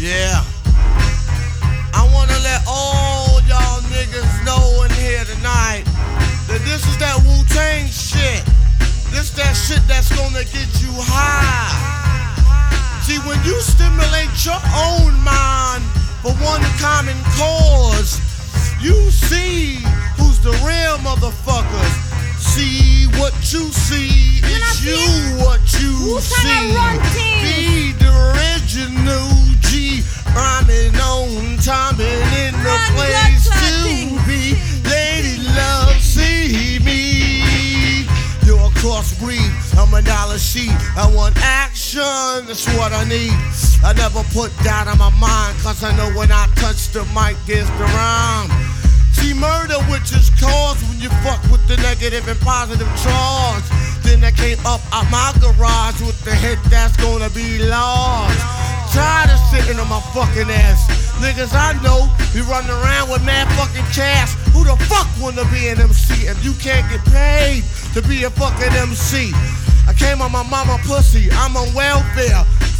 Yeah. I wanna let all y'all niggas know in here tonight that this is that Wu-Tang shit. This that shit that's gonna get you high. See, when you stimulate your own mind for one common cause, you see who's the real motherfuckers. See what you see is you what you see. Be the original G, rhyming on time and in the place to be. Lady love, see me. You're a crossbreed, I'm a dollar sheet. I want action, that's what I need. I never put doubt on my mind, cause I know when I touch the mic, there's the rhyme. See, murder which is caused when you fuck with the negative and positive charge. Then I came up out my garage with the hit that's gonna be large. Tired of sitting on my fucking ass. Niggas I know be running around with mad fucking cash. Who the fuck wanna be an MC if you can't get paid to be a fucking MC? I came on my mama pussy, I'm on welfare.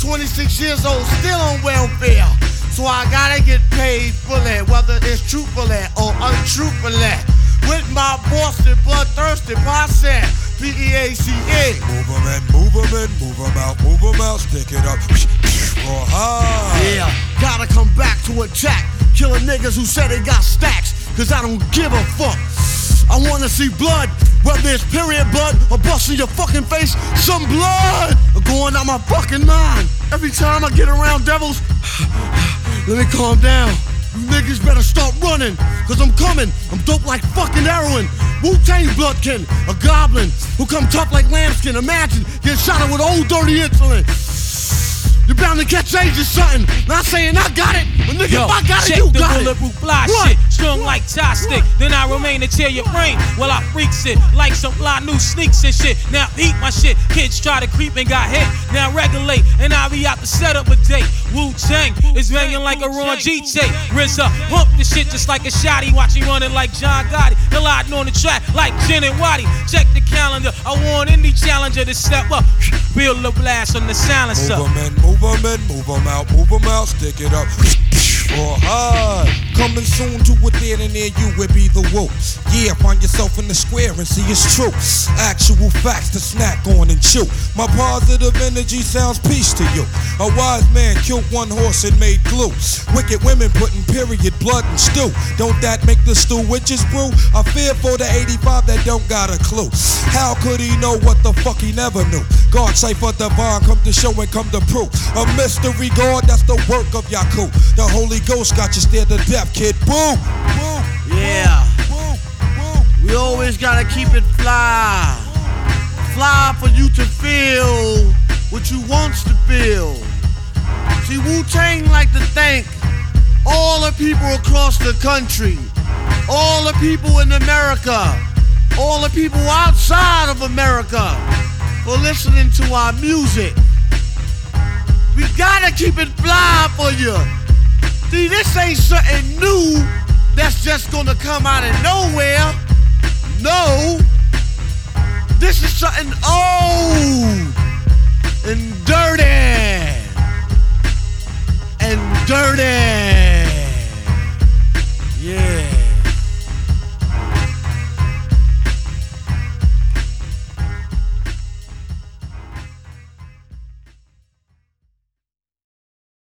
26 years old, still on welfare. So I gotta get paid for that, whether it's truthfully or untruthfully. With my Boston bloodthirsty posse, P-E-A-C-E. Move 'em in, move 'em in, move 'em out, stick it up. Or high. Yeah, gotta come back to attack. Killing niggas who say they got stacks, cause I don't give a fuck. I wanna see blood, whether it's period blood or busting your fucking face. Some blood going out my fucking mind. Every time I get around devils, let me calm down. You niggas better start running, cause I'm coming. I'm dope like fucking heroin. Wu-Tang bloodkin, a goblin who come tough like lambskin. Imagine getting shot at with old dirty insulin. You're bound to catch age or something. Not saying I got it, but nigga, if I got it, you got it. Bulletproof fly shit, strong like tie stick. Then I remain to tear your brain while I freaks it like some fly new sneaks and shit. Now eat my shit. Kids try to creep and got hit. Now regulate, and I be out to set up a date. Wu-Tang is banging like a Ron G tape. RZA pump the shit just like a shotty. Watch him running like John Gotti. Colliding on the track like Jen and Waddy. Check the calendar. I want any challenger to step up. Build a blast on the silencer. Move 'em in, move 'em out, stick it up. Or high. Coming soon to a theater near you, it be the Woo. Yeah, find yourself in the square and see it's true. Actual facts to snack on and chew. My positive energy sounds peace to you. A wise man killed one horse and made glue. Wicked women putting period blood in stew. Don't that make the stew witches brew? I fear for the 85 that don't got a clue. How could he know what the fuck he never knew? God cipher divine, come to show and come to prove. A mystery God, that's the work of Yaku. The Holy Ghost got you scared to death, kid. Boom! Boom! Yeah. Boom! Boom! We always gotta keep it fly. Fly for you to feel what you wants to feel. See, Wu-Tang like to thank all the people across the country, all the people in America, all the people outside of America for listening to our music. We gotta keep it fly for you. See, this ain't something new that's just gonna come out of nowhere. No, this is something old.